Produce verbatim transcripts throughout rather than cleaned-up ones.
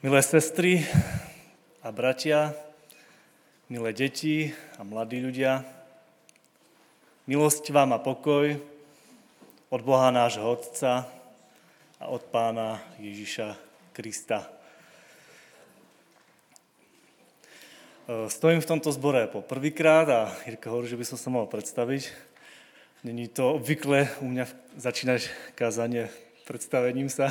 Milé sestry a bratia, milé deti a mladí ľudia, milosť vám a pokoj od Boha nášho Otca a od Pána Ježiša Krista. Stojím v tomto zbore po prvýkrát a Jirka hovorí, že by som sa mal predstaviť. Není to obvykle u mňa začínať kázanie predstavením sa.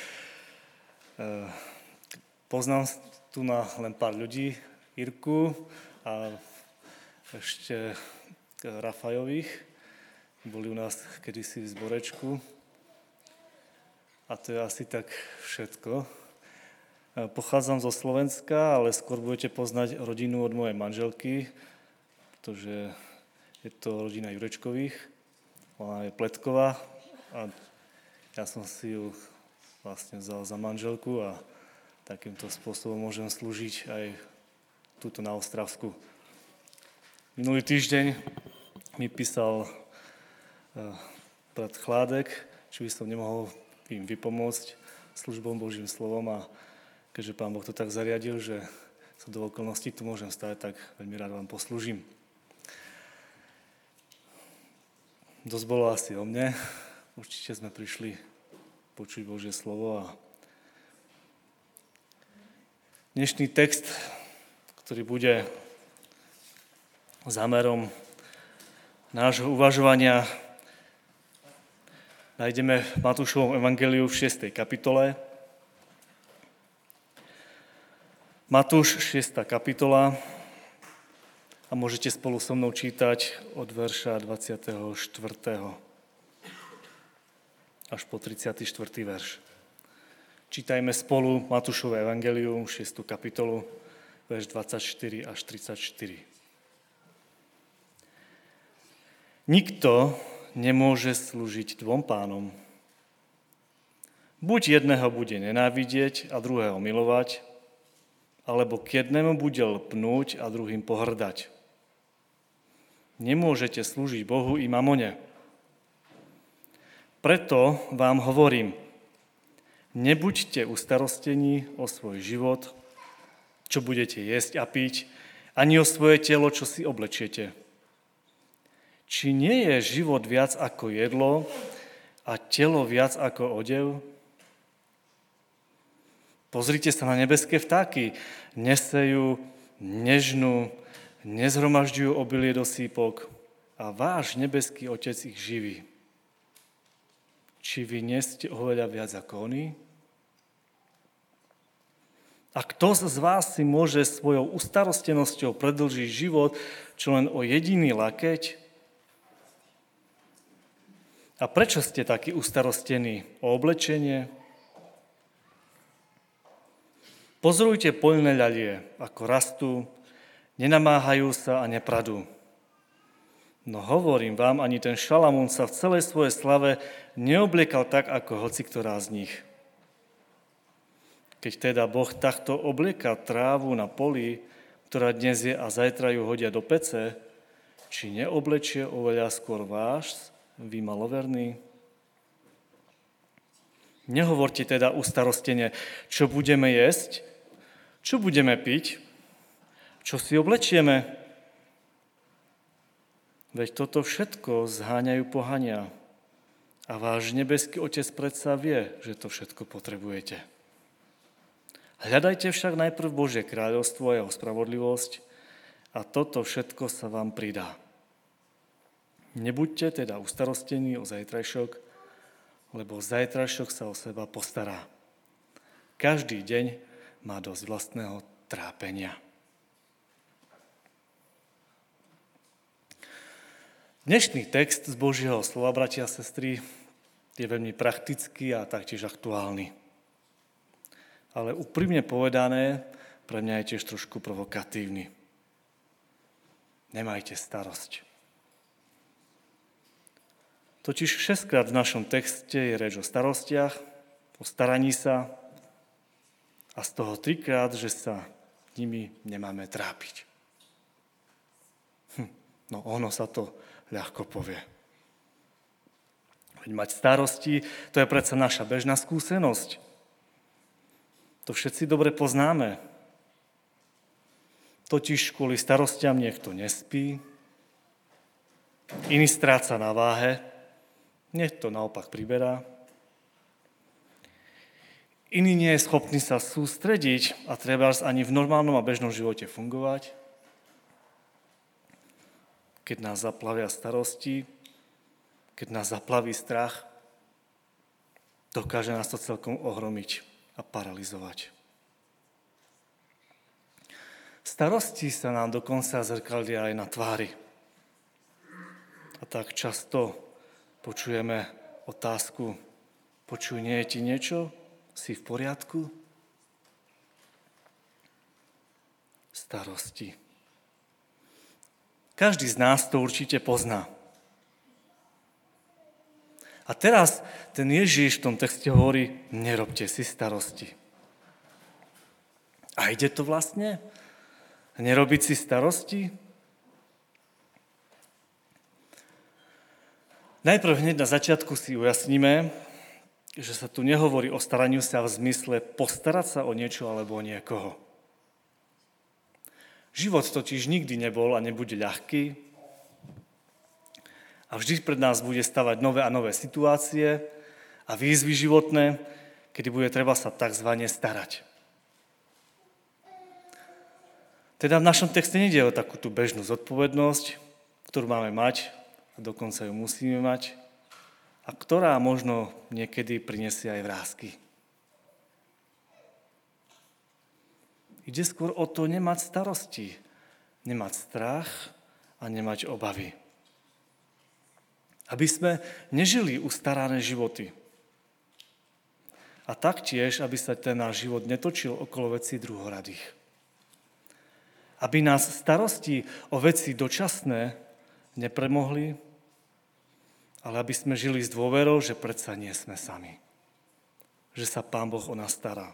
Poznám tu na len pár ľudí, Jirku a ešte Rafajových. Boli u nás kedysi v zborečku. A to je asi tak všetko. Pochádzam zo Slovenska, ale skôr budete poznať rodinu od mojej manželky, pretože je to rodina Jurečkových. Ona je Pletková a ja som si ju vlastne vzal za manželku a takýmto spôsobom môžem slúžiť aj tuto na Ostravsku. Minulý týždeň mi písal brat Chládek, či by som nemohol im vypomôcť službou Božím slovom a keďže Pán Boh to tak zariadil, že sa do okolností tu môžem stať, tak veľmi rád vám poslúžim. Dosť bolo asi o mne. Určite sme prišli počuť Božie slovo a dnešný text, ktorý bude zámerom nášho uvažovania, nájdeme v Matúšovom evangeliu v šiestej kapitole. Matúš, šiesta kapitola a môžete spolu so mnou čítať od verša dvadsiateho štvrtého až po tridsiaty štvrtý verš. Čítajme spolu Matúšové evangelium, šiestu kapitolu, verš dvadsaťštyri až tridsaťštyri. Nikto nemôže slúžiť dvom pánom. Buď jedného bude nenávidieť a druhého milovať, alebo k jednému bude lpnúť a druhým pohrdať. Nemôžete slúžiť Bohu i mamone. Preto vám hovorím, nebuďte ustarostení o svoj život, čo budete jesť a piť, ani o svoje telo, čo si oblečiete. Či nie je život viac ako jedlo a telo viac ako odev? Pozrite sa na nebeské vtáky. Nesejú, nežnú, nezhromažďujú obilie do sípok a váš nebeský Otec ich živí. Či vy nie ste oveľa viac ako oni? A kto z vás si môže svojou ustarostenosťou predĺžiť život, čo len o jediný lakeť? A prečo ste takí ustarostení o oblečenie? Pozorujte poľné ľalie, ako rastú, nenamáhajú sa a nepradú. No hovorím vám, ani ten Šalamún sa v celej svojej slave neobliekal tak, ako hociktorá z nich. Keď teda Boh takto oblieka trávu na poli, ktorá dnes je a zajtra ju hodia do pece, či neoblečie oveľa skôr váš, vy maloverní? Nehovorte teda ustarostene, čo budeme jesť, čo budeme piť, čo si oblečieme. Veď toto všetko zháňajú pohania. A váš nebeský Otec predsa vie, že to všetko potrebujete. Hľadajte však najprv Božie kráľovstvo a jeho spravodlivosť a toto všetko sa vám pridá. Nebuďte teda ustarostení o zajtrajšok, lebo zajtrajšok sa o seba postará. Každý deň má dosť vlastného trápenia. Dnešný text z Božieho slova, bratia a sestry, je veľmi praktický a taktiež aktuálny. Ale úprimne povedané, pre mňa je tiež trošku provokatívny. Nemajte starosť. Totiž šesťkrát v našom texte je reč o starostiach, o staraní sa a z toho trikrát, že sa nimi nemáme trápiť. Hm, no ono sa to ľahko povie. Veď mať starosti, to je predsa naša bežná skúsenosť. To všetci dobre poznáme. Totiž kvôli starostiam niekto nespí, iný stráca na váhe, niekto naopak priberá, iný nie je schopný sa sústrediť a trebárs ani v normálnom a bežnom živote fungovať. Keď nás zaplavia starosti, keď nás zaplaví strach, dokáže nás to celkom ohromiť a paralizovať. Starosti sa nám dokonca zrkadlia aj na tvári. A tak často počujeme otázku: počuj, nie je ti niečo? Si v poriadku? Starosti. Každý z nás to určite pozná. A teraz ten Ježiš v tom texte hovorí: nerobte si starosti. A ide to vlastne? Nerobiť si starosti? Najprv hneď na začiatku si ujasníme, že sa tu nehovorí o staraniu sa v zmysle postarať sa o niečo alebo o niekoho. Život totiž nikdy nebol a nebude ľahký a vždy pred nás bude stavať nové a nové situácie a výzvy životné, kedy bude treba sa takzvané starať. Teda v našom texte nejde o takú tú bežnú zodpovednosť, ktorú máme mať a dokonca ju musíme mať a ktorá možno niekedy prinesie aj vrásky. Ide skôr o to nemať starosti, nemať strach a nemať obavy. Aby sme nežili ustarané životy. A taktiež, aby sa ten náš život netočil okolo vecí druhoradých. Aby nás starosti o veci dočasné nepremohli, ale aby sme žili s dôverou, že predsa nie sme sami. Že sa Pán Boh o nás stará.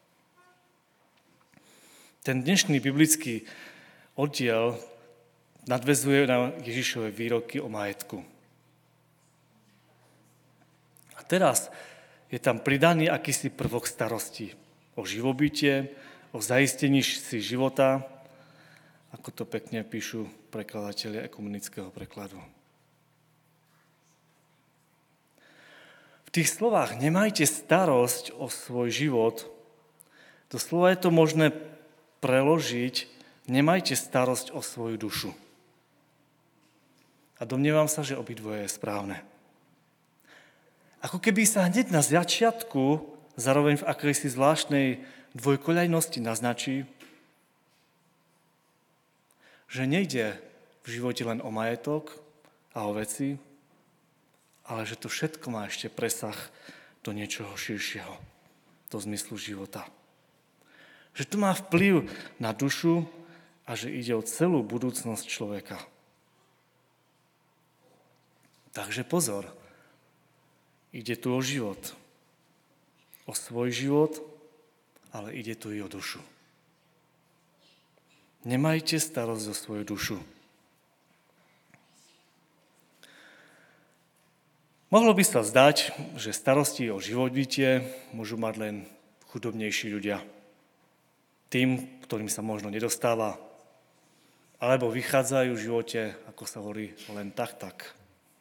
Ten dnešný biblický oddiel nadväzuje na Ježišove výroky o majetku. A teraz je tam pridaný akýsi prvok starosti o živobytie, o zaistení si života, ako to pekne píšu prekladatelia ekumenického prekladu. V tých slovách nemajte starosť o svoj život, doslova je to možné preložiť, nemajte starosť o svoju dušu. A domnievam sa, že obidvoje je správne. Ako keby sa hneď na začiatku, zároveň v akejsi zvláštnej dvojkoľajnosti naznačí, že nejde v živote len o majetok a o veci, ale že to všetko má ešte presah do niečoho širšieho, do zmyslu života. Že to má vplyv na dušu a že ide o celú budúcnosť človeka. Takže pozor, ide tu o život, o svoj život, ale ide tu i o dušu. Nemajte starosť o svoju dušu. Mohlo by sa zdať, že starosti o živobytie môžu mať len chudobnejší ľudia. Tým, ktorým sa možno nedostáva, alebo vychádzajú v živote, ako sa hovorí, len tak, tak.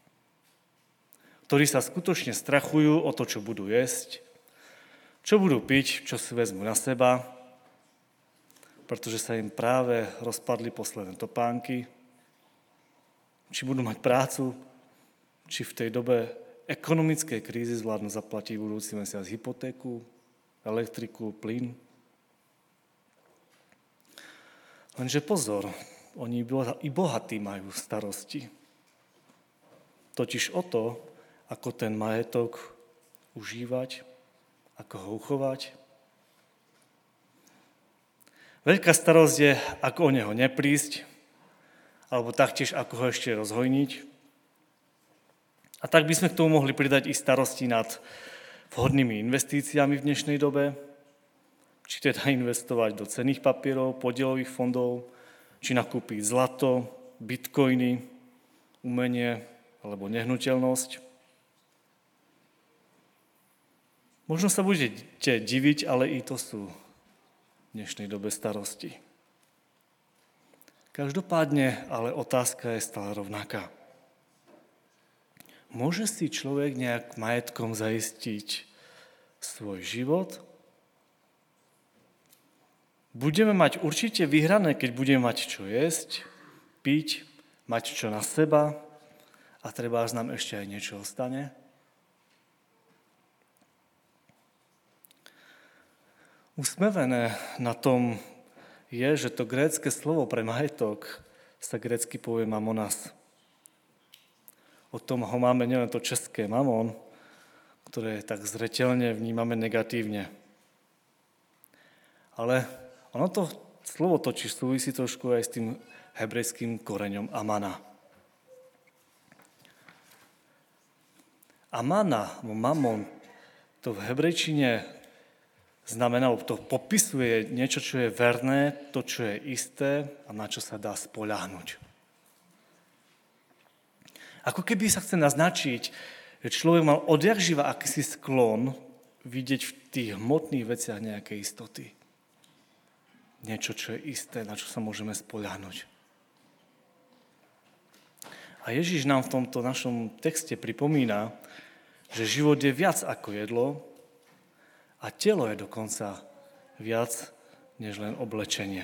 Ktorí sa skutočne strachujú o to, čo budú jesť, čo budú piť, čo si vezmú na seba, pretože sa im práve rozpadli posledné topánky, či budú mať prácu, či v tej dobe ekonomickej krízy zvládnu zaplatiť budúci mesiac hypotéku, elektriku, plyn. Lenže pozor, oni i bohatí majú starosti. Totiž o to, ako ten majetok užívať, ako ho uchovať. Veľká starosť je, ako o neho neprísť, alebo taktiež, ako ho ešte rozhojniť. A tak by sme k tomu mohli pridať i starosti nad vhodnými investíciami v dnešnej dobe, či teda investovať do cenných papierov, podielových fondov, či nakúpiť zlato, bitcoiny, umenie alebo nehnuteľnosť. Možno sa budete diviť, ale i to sú v dnešnej dobe starosti. Každopádne, ale otázka je stále rovnaká. Môže si človek nejak majetkom zaistiť svoj život? Budeme mať určite vyhrané, keď budeme mať čo jesť, piť, mať čo na seba a treba až nám ešte aj niečo ostane? Usmevené na tom je, že to grécke slovo pre majetok sa grécky povie mamonas. O tom ho máme nielen to české mamon, ktoré tak zreteľne vnímame negatívne. Ale ono to slovo totiž súvisí trošku aj s tým hebrejským koreňom amana. Amana, mamon, to v hebrejčine znamená, to popisuje niečo, čo je verné, to, čo je isté a na čo sa dá spoľahnúť. Ako keby sa chce naznačiť, že človek mal odjakživa akýsi sklon vidieť v tých hmotných veciach nejaké istoty. Niečo, čo je isté, na čo sa môžeme spoľahnúť. A Ježiš nám v tomto našom texte pripomína, že život je viac ako jedlo a telo je dokonca viac než len oblečenie.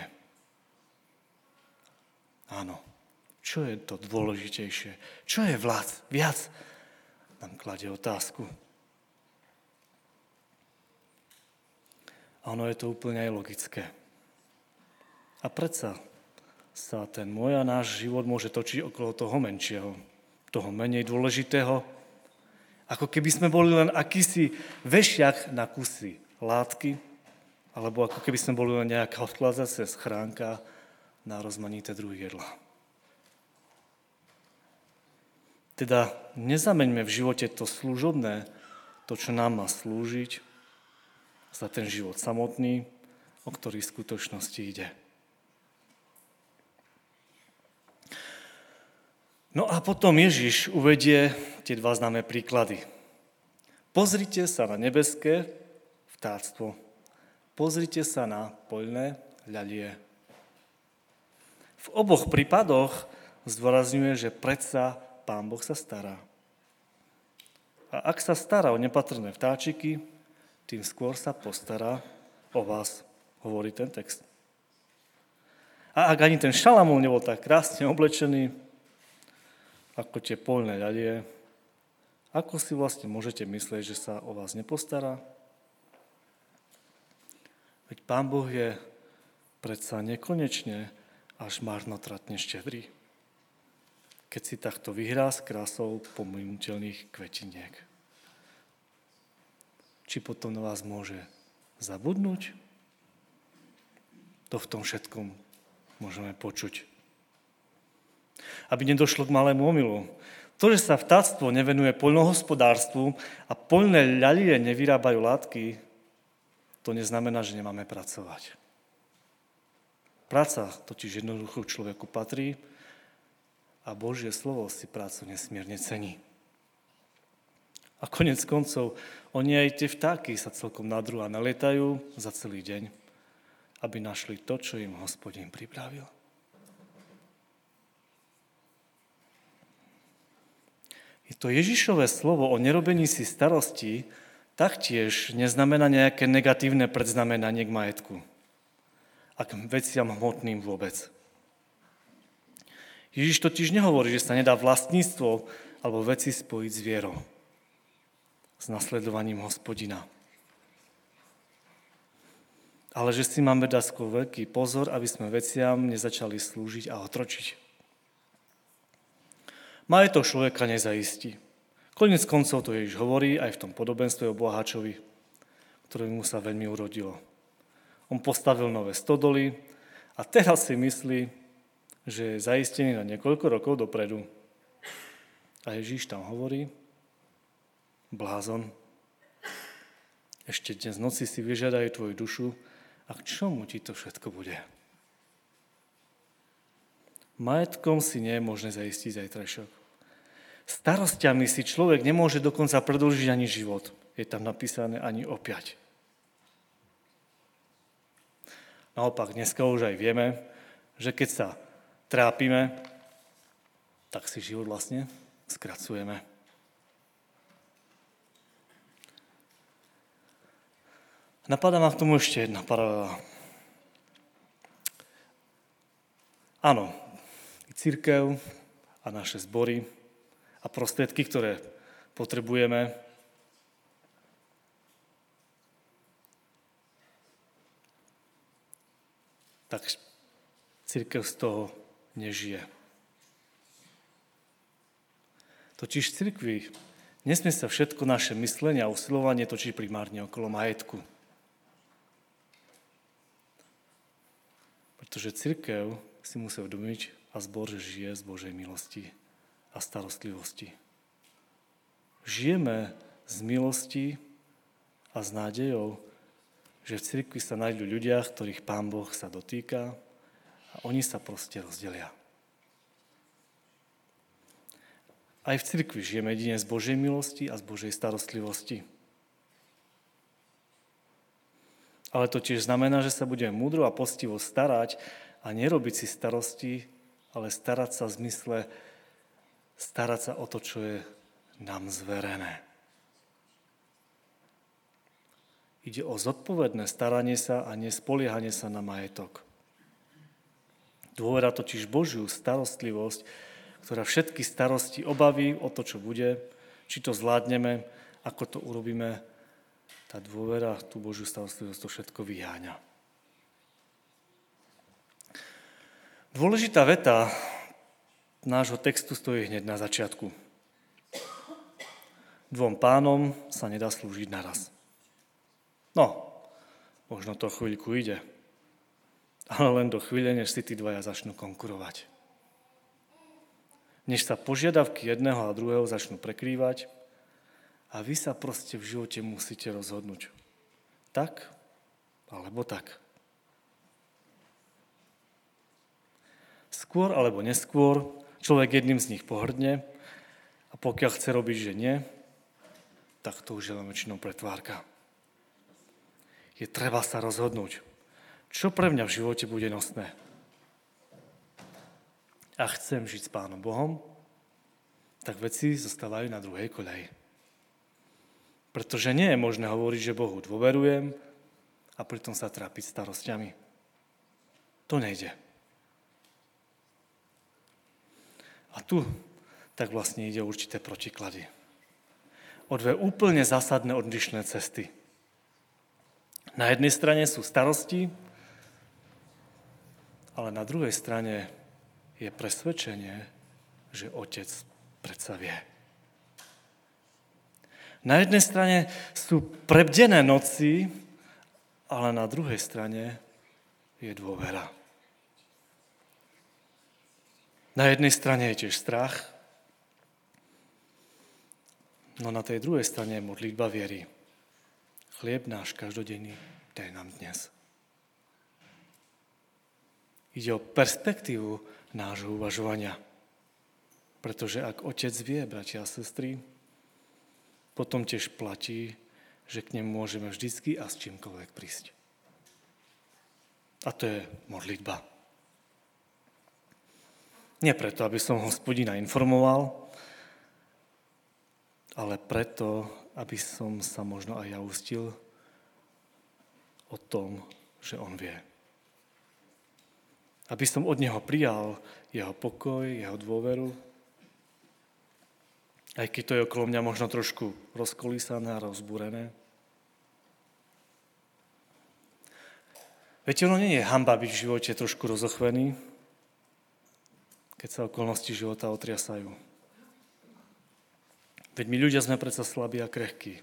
Áno. Čo je to dôležitejšie? Čo je vlad? Viac? Nám kladie otázku. A ono je to úplne aj logické. A predsa sa ten môj a náš život môže točiť okolo toho menšieho, toho menej dôležitého, ako keby sme boli len akýsi vešiak na kusy látky, alebo ako keby sme boli len nejaká odkladacia schránka na rozmanité druhy jedla. Teda nezameňme v živote to služobné, to, čo nám má slúžiť, za ten život samotný, o ktorý v skutočnosti ide. No a potom Ježiš uvedie tie dva známe príklady. Pozrite sa na nebeské vtáctvo. Pozrite sa na poľné ľalie. V oboch prípadoch zdôrazňuje, že predsa Pán Boh sa stará. A ak sa stará o nepatrné vtáčiky, tým skôr sa postará o vás, hovorí ten text. A ak ani ten Šalamún nebol tak krásne oblečený, ako tie poľné ľalie, ako si vlastne môžete myslieť, že sa o vás nepostará? Veď Pán Boh je predsa nekonečne až marnotratne štedrý, keď si takto vyhrá s krásou pominuteľných kvetiniek. Či potom na vás môže zabudnúť? To v tom všetkom môžeme počuť. Aby nedošlo k malému omylu. To, že sa vtáctvo nevenuje poľnohospodárstvu a poľné ľalie nevyrábajú látky, to neznamená, že nemáme pracovať. Práca totiž jednoducho človeku patrí, a Božie slovo si prácu nesmierne cení. A konec koncov, oni aj tie vtáky sa celkom nadrú a nalietajú za celý deň, aby našli to, čo im Hospodin pripravil. Je to Ježišové slovo o nerobení si starosti taktiež neznamená nejaké negatívne predznamenanie k majetku a k veciam hmotným vôbec. Ježiš totiž nehovorí, že sa nedá vlastníctvo alebo veci spojiť s vierou, s nasledovaním Hospodina. Ale že si máme dať skôr veľký pozor, aby sme veciam nezačali slúžiť a otročiť. Majetok človeka nezaistí. Koniec koncov to Ježiš hovorí aj v tom podobenstve o boháčovi, ktorému sa veľmi urodilo. On postavil nové stodoly a teraz si myslí, že je zaistený na niekoľko rokov dopredu. A Ježíš tam hovorí, blázon, ešte dnes noci si vyžiadajú tvoju dušu a k čomu ti to všetko bude? Majetkom si nie je možné zaistiť zajtrajšok. Starostiami si človek nemôže dokonca predĺžiť ani život. Je tam napísané ani o päť. Naopak, dneska už aj vieme, že keď sa trápime, tak si život vlastne skracujeme. Napadá ma k tomu ešte jedna paralela. Áno, cirkev a naše zbory a prostriedky, ktoré potrebujeme, tak cirkev z toho nežije. Totiž v cirkvi nesmie sa všetko naše myslenie a usilovanie točiť primárne okolo majetku. Pretože cirkev si musí uvedomiť a zbor, že žije z Božej milosti a starostlivosti. Žijeme z milosti a s nádejou, že v cirkvi sa nájdú ľudia, ktorých Pán Boh sa dotýka a oni sa proste rozdelia. Aj v cirkvi žijeme jedine z Božej milosti a z Božej starostlivosti. Ale to tiež znamená, že sa budeme múdro a poctivo starať a nerobiť si starosti, ale starať sa v zmysle, starať sa o to, čo je nám zverené. Ide o zodpovedné staranie sa a nespoliehanie sa na majetok. Dôvera totiž Božiu starostlivosť, ktorá všetky starosti, obavy o to, čo bude, či to zvládneme, ako to urobíme, tá dôvera, tú Božiu starostlivosť, to všetko vyháňa. Dôležitá veta nášho textu stojí hneď na začiatku. Dvom pánom sa nedá slúžiť naraz. No, možno to chvíľku ide, ale len do chvíle, než si tí dvaja začnú konkurovať. Než sa požiadavky jedného a druhého začnú prekrývať a vy sa proste v živote musíte rozhodnúť. Tak, alebo tak. Skôr alebo neskôr človek jedným z nich pohrdne a pokiaľ chce robiť, že nie, tak to už je len väčšinou pretvárka. Je treba sa rozhodnúť, čo pre mňa v živote bude nosné. A chcem žiť s Pánom Bohom, tak veci zostávajú na druhej koľaji. Pretože nie je možné hovoriť, že Bohu dôverujem a pritom sa trápiť starostiami. To nejde. A tu tak vlastne ide určité protiklady. O dve úplne zásadné odlišné cesty. Na jednej strane sú starosti, ale na druhej strane je presvedčenie, že Otec predsa vie. Na jednej strane sú prebdené noci, ale na druhej strane je dôvera. Na jednej strane je tiež strach, no na tej druhej strane je modlitba viery. Chlieb náš každodenný daj nám dnes. Ide o perspektívu nášho uvažovania. Pretože ak Otec vie, bratia a sestry, potom tiež platí, že k nemu môžeme vždycky a s čímkoľvek prísť. A to je modlitba. Nie preto, aby som Hospodina informoval, ale preto, aby som sa možno aj ja ustil o tom, že on vie. Aby som od neho prijal jeho pokoj, jeho dôveru, aj keď to je okolo mňa možno trošku rozkolísané a rozbúrené. Viete, ono nie je hanba byť v živote trošku rozochvený, keď sa okolnosti života otriasajú. Veď my ľudia sme predsa slabí a krehkí.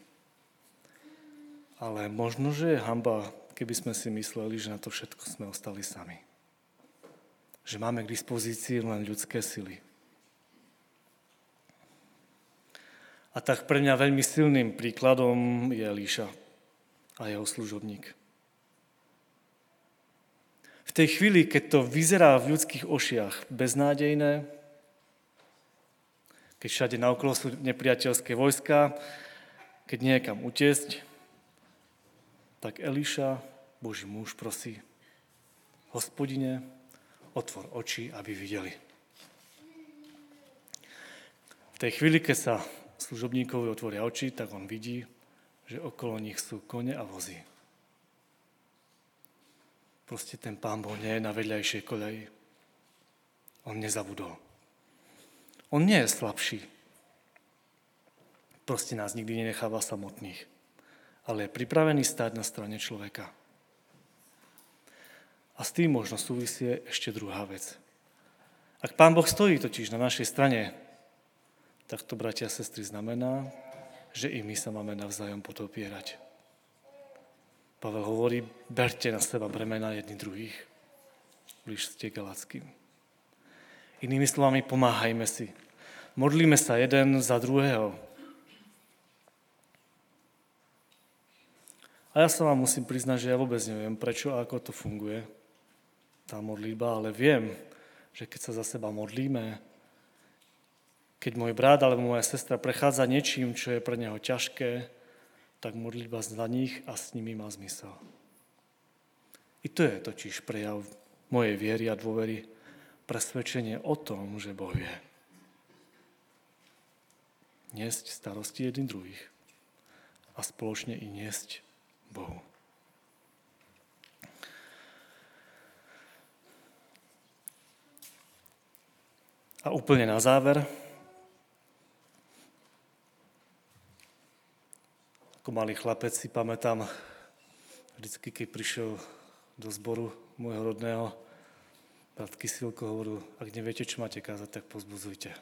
Ale možno, že je hanba, keby sme si mysleli, že na to všetko sme ostali sami. Že máme k dispozícii len ľudské sily. A tak pre mňa veľmi silným príkladom je Elíša a jeho služobník. V tej chvíli, keď to vyzerá v ľudských ošiach beznádejné, keď všade naokolo sú nepriateľské vojska, keď nie je kam utiecť, tak Eliša, Boží muž, prosí: Hospodine, otvor oči, aby videli. V tej chvíli, keď sa služobníkovi otvoria oči, tak on vidí, že okolo nich sú kone a vozy. Proste ten Pán Boh nie je na vedľajšej koľaji. On nezabudol. On nie je slabší. Proste nás nikdy nenecháva samotných. Ale je pripravený stáť na strane človeka. A s tým možno súvisie ešte druhá vec. Ak Pán Boh stojí totiž na našej strane, tak to, bratia a sestry, znamená, že i my sa máme navzájom potopierať. Pavel hovorí: berte na seba bremena jedni druhých. V liste Galackým. Inými slovami, pomáhajme si. Modlíme sa jeden za druhého. A ja sa vám musím priznať, že ja vôbec neviem, prečo a ako to funguje, tá modlitba, ale viem, že keď sa za seba modlíme, keď môj brat alebo moja sestra prechádza niečím, čo je pre neho ťažké, tak modlitba za nich a s nimi má zmysel. I to je totiž prejav mojej viery a dôvery, presvedčenie o tom, že Boh vie niesť starosti jedných druhých a spoločne i niesť Bohu. A úplne na záver, ako malý chlapec si pamätám, vždycky, keď prišiel do zboru môjho rodného, brat Kysilko hovoril: ak neviete, čo máte kázať, tak pozbudzujte.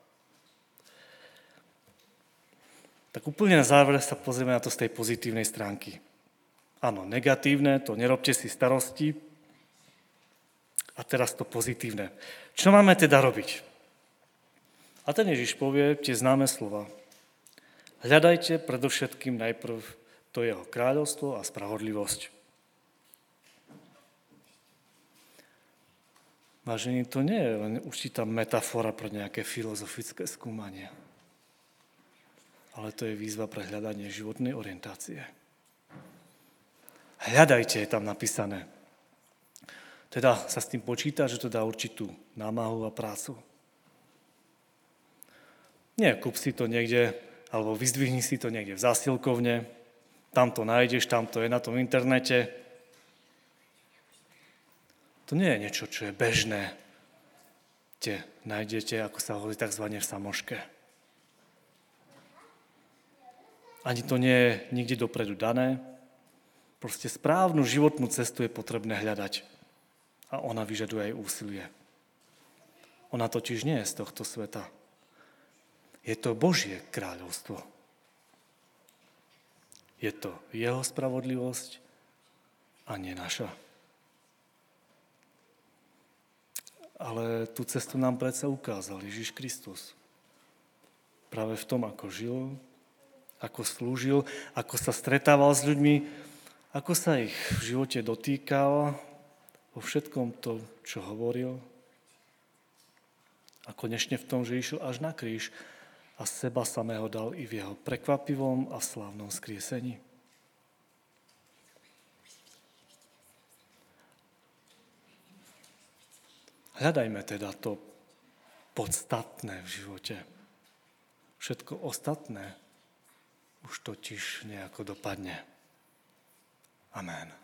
Tak úplne na záver sa pozrieme na to z tej pozitívnej stránky. Áno, negatívne, to nerobte si starosti. A teraz to pozitívne. Čo máme teda robiť? A ten Ježiš povie tie známe slova: hľadajte predovšetkým najprv to jeho kráľovstvo a spravodlivosť. Vážení, to nie je len určitá metafora pre nejaké filozofické skúmanie, ale to je výzva pre hľadanie životnej orientácie. Hľadajte, je tam napísané. Teda sa s tým počíta, že to dá určitú námahu a prácu. Nie, kúp si to niekde, alebo vyzdvihni si to niekde v zásilkovne, tam to nájdeš, tam to je na tom internete. To nie je niečo, čo je bežné. Te nájdete, ako sa hovorí, takzvané v samoške. Ani to nie je nikde dopredu dané. Proste správnu životnú cestu je potrebné hľadať. A ona vyžaduje aj úsilie. Ona totiž nie je z tohto sveta. Je to Božie kráľovstvo. Je to jeho spravodlivosť a nie naša. Ale tú cestu nám predsa ukázal Ježiš Kristus. Práve v tom, ako žil, ako slúžil, ako sa stretával s ľuďmi, ako sa ich v živote dotýkal, vo všetkom to, čo hovoril. A konečne v tom, že išiel až na kríž a seba samého dal i v jeho prekvapivom a slávnom skriesení. Hľadajme teda to podstatné v živote. Všetko ostatné už totiž nejako dopadne. Amen.